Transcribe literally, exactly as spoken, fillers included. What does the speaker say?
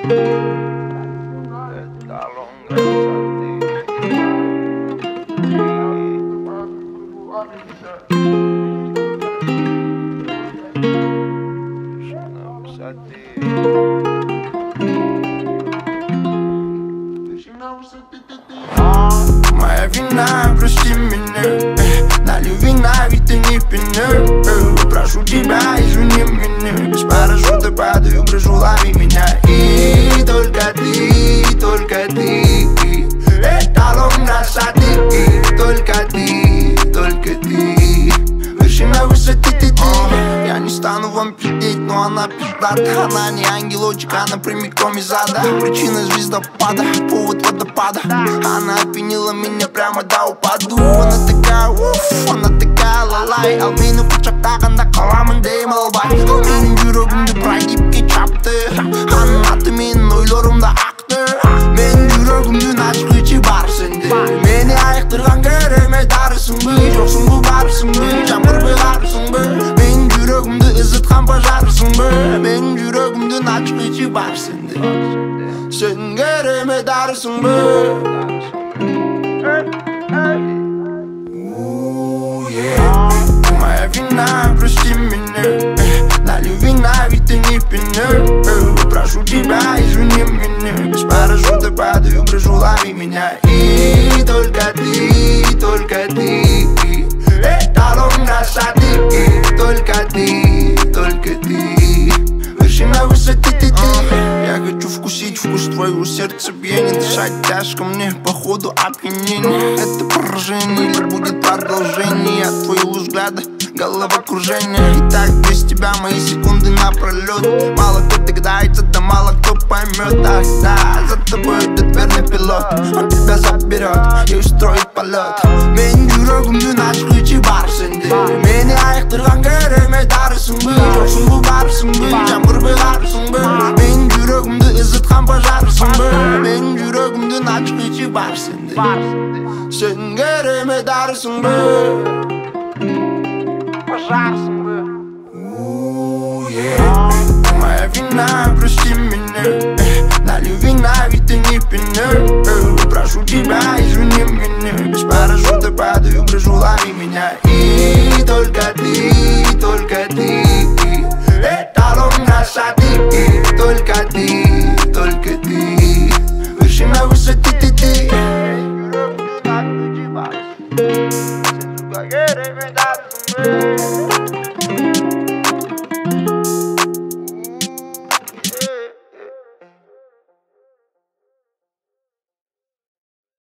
Моя вина, прости меня, налью вина, ведь ты не пьяна. Прошу тебя, извини меня, без парашюта падаю, прошу, лови меня. И только ты, только ты, эталон красоты. Только ты, только ты, вершина высоты ты, ты. Я не стану вам пиздеть, но она пиздата. Она не ангелочек, она прямиком из ада. Причина звездопада, повод водопада. Она опьянила меня прямо до упаду. Она такая, уф, она такая лалай. Ал мені құшақтағанда қаламын деймін албай. Менің жүрегімді прогибке чапты. Аның аты менің ойларымда ақты. Менің жүрегімді ашқычы бар сенде. Мені айықтырған керемет арысың бы. Жоқсың бы барысың бы, жаңбыр бағарысың бы. Менің жүрегімді ызытқан пожарысың бы. Менің жүрегімді ашқычы бар сенде. Сен керемет арысың бы. Моя вина, прости меня, налью вина, ведь ты не пьяна. Прошу тебя, извини меня, без парашюта падаю, прошу, лови меня. И только ты, только ты, эталон красоты. Только ты, только ты, вершина высоты ты, ты. Я хочу вкусить вкус твоего сердцебиения. Дышать тяжко мне, походу опьянение. Это поражение или будет продолжение от твоего взгляда, головокружение. И так без тебя мои секунды напролет. Мало кто догадается, да мало кто поймет. Ах да, за тобой идет верный пилот. Он тебя заберет и устроит полет. Менің жүрегімді ашқычы бар сенде. Мені айықтырған керемет арысың бы. Жоқсың бы барысың бы, жаңбыр бағарысың бы. Менің жүрегімді ызытқан пожарысың бы. Менің жүрегімді ашқычы бар сенде. Сен керемет арысың бы. Пожарысың бы. Моя вина, прости меня, налью вина, ведь ты не пьяна. Прошу тебя, извини меня, без парашюта падаю, прошу, лови меня. И только ты, только ты, эталон красоты. Только ты.